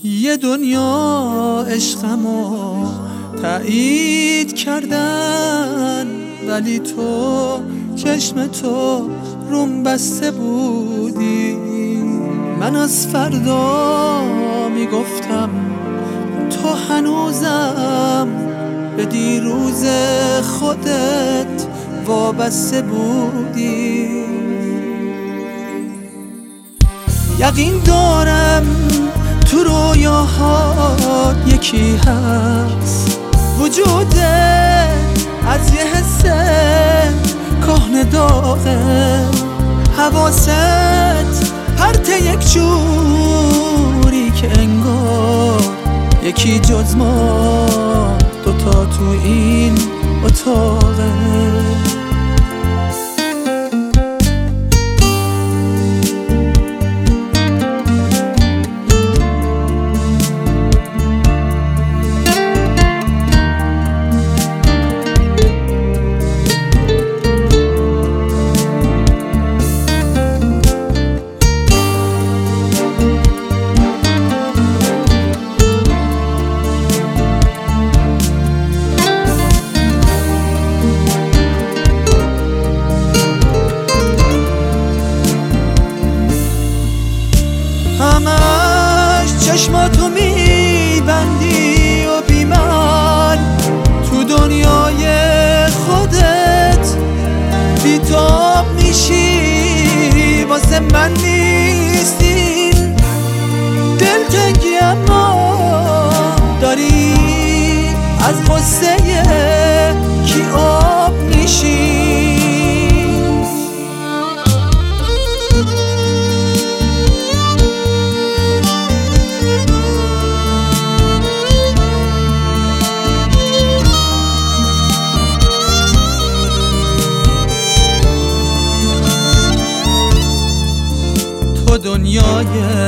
یه دنیا عشقمو تایید کردن، ولی تو چشم تو روم بسته بودی. من از فردا میگفتم تو هنوزم به دیروز خودت وابسته بودی. یقین دارم تو رویاهات یکی هست، وجودت از یه حس کهنه داغه، حواست پرت یک جوری که انگار یکی جز ما دوتا تو این اتاقه. همش چشماتو میبندی و بی من تو دنیای خودت بی‌تاب میشی، واسه من نیستین دلتنگی اما داری از غصه کی آب میشی. تو دنیای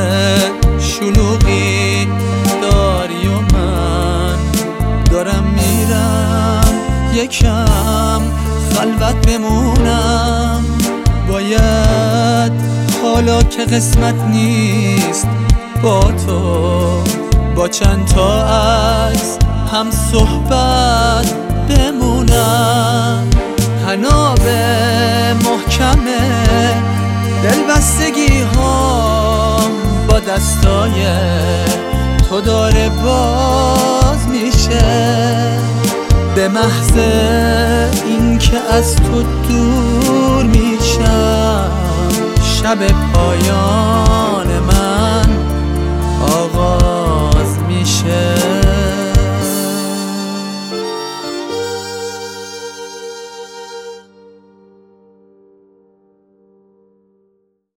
شلوغی داری و من دارم میرم یکم خلوت بمونم. باید حالا که قسمت نیست با تو با چند تا از هم صحبت بمونم. طناب محکمه دلبستگی ها با دستای تو داره باز میشه، به محض این که از تو دور میشم. شب پایان